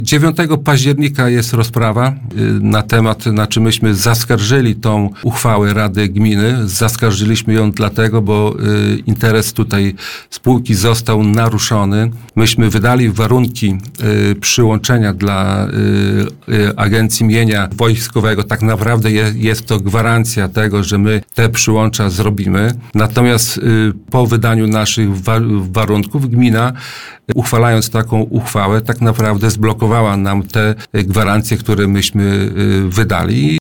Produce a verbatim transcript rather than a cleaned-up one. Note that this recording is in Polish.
dziewiątego października jest rozprawa na temat, znaczy myśmy zaskarżyli tą uchwałę Rady Gminy. Zaskarżyliśmy ją dlatego, bo interes tutaj spółki został naruszony. Myśmy wydali warunki przyłączenia dla Agencji Mienia Wojskowego. Tak naprawdę jest to gwarancja tego, że my te przyłącza zrobimy. Natomiast po wydaniu naszych warunków gmina, uchwalając taką uchwałę, tak naprawdę zblokowała nam te gwarancje, które myśmy wydali.